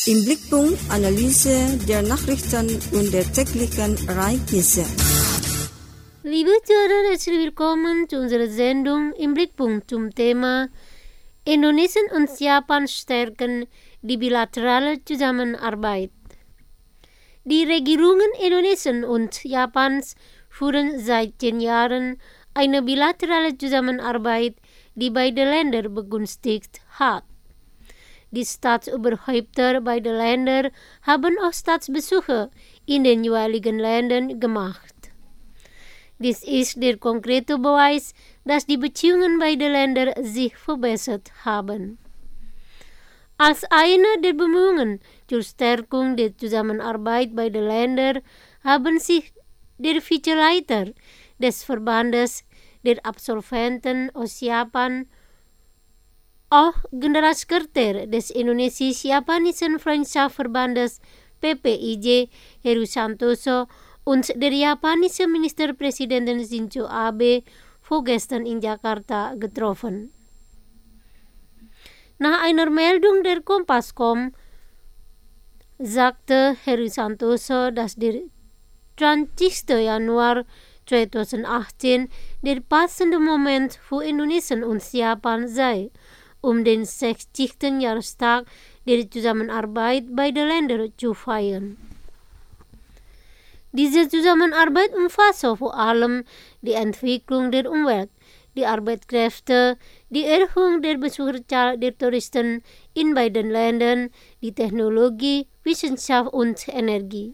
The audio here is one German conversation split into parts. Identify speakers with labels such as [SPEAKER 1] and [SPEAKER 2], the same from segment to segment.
[SPEAKER 1] Im Blickpunkt Analyse der Nachrichten und der täglichen Ereignisse.
[SPEAKER 2] Liebe Zuhörer, herzlich willkommen zu unserer Sendung im Blickpunkt zum Thema Indonesien und Japan stärken die bilaterale Zusammenarbeit. Die Regierungen Indonesien und Japans führen seit 10 Jahren eine bilaterale Zusammenarbeit, die beide Länder begünstigt hat. Die Staatsoberhäupter beider Länder haben auch Staatsbesuche in den jeweiligen Ländern gemacht. Dies ist der konkrete Beweis, dass die Beziehungen beider Länder sich verbessert haben. Als eine der Bemühungen zur Stärkung der Zusammenarbeit beider Länder haben sich der Vizeleiter des Verbandes der Absolventen aus Japan, auch Generalsekretär des Indonesisch-Japanischen Freundschaftsverbandes PPIJ Heru Santoso und der japanische Ministerpräsident Shinzo Abe vorgestern in Jakarta getroffen. Nach einer Meldung der Kompass.com sagte Heru Santoso, dass der 20. Januar 2018 der passende Moment für Indonesien und Japan sei, um den 60. Jahrestag der Zusammenarbeit beider Länder zu feiern. Diese Zusammenarbeit umfasst vor allem die Entwicklung der Umwelt, die Arbeitskräfte, die Erhöhung der Besucherzahl der Touristen in beiden Ländern, die Technologie, Wissenschaft und Energie.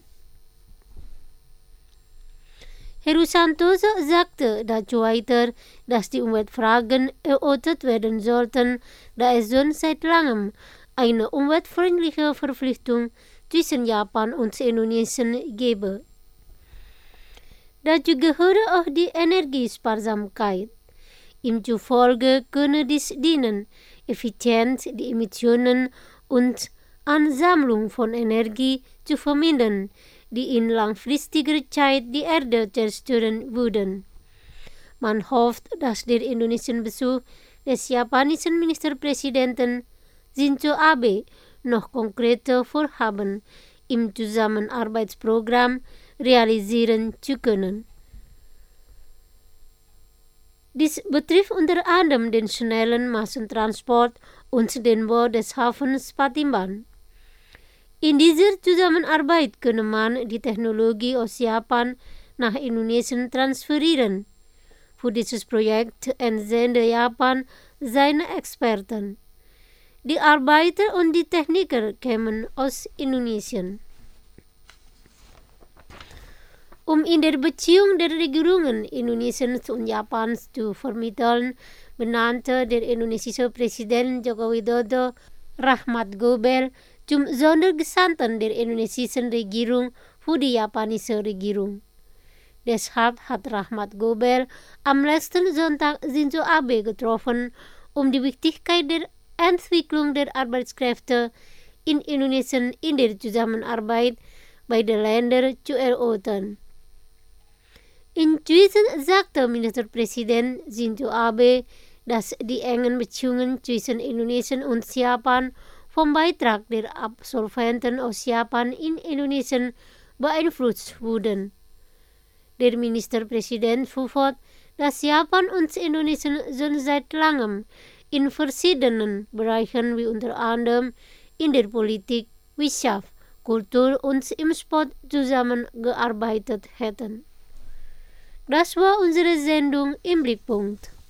[SPEAKER 2] Heru Santoso sagte dazu weiter, dass die Umweltfragen erörtert werden sollten, da es schon seit langem eine umweltfreundliche Verpflichtung zwischen Japan und Indonesien gebe. Dazu gehöre auch die Energiesparsamkeit. Ihm zufolge könne dies dienen, effizient die Emissionen und Ansammlung von Energie zu vermindern, die in langfristiger Zeit die Erde zerstören würden. Man hofft, dass der Indonesien-Besuch des japanischen Ministerpräsidenten Shinzo Abe noch konkrete Vorhaben im Zusammenarbeitsprogramm realisieren zu können. Dies betrifft unter anderem den schnellen Massentransport und den Bau des Hafens Patimban. In dieser Zusammenarbeit könne man die Technologie aus Japan nach Indonesien transferieren. Für dieses Projekt entsende Japan seine Experten. Die Arbeiter und die Techniker kämen aus Indonesien. Um in der Beziehung der Regierungen Indonesiens und Japans zu vermitteln, benannte der indonesische Präsident Joko Widodo Rahmat Gobel zum Sondergesandten der indonesischen Regierung für die japanische Regierung. Deshalb hat Rahmat Gobel am letzten Sonntag Shinzo Abe getroffen, um die Wichtigkeit der Entwicklung der Arbeitskräfte in Indonesien in der Zusammenarbeit beider Länder zu erörtern. Inzwischen sagte Ministerpräsident Shinzo Abe, dass die engen Beziehungen zwischen Indonesien und Japan vom Beitrag der Absolventen aus Japan in Indonesien beeinflusst wurden. Der Ministerpräsident fuhr fort, dass Japan und Indonesien schon seit langem in verschiedenen Bereichen wie unter anderem in der Politik, Wissenschaft, Kultur und im Sport zusammengearbeitet hätten. Das war unsere Sendung im Blickpunkt.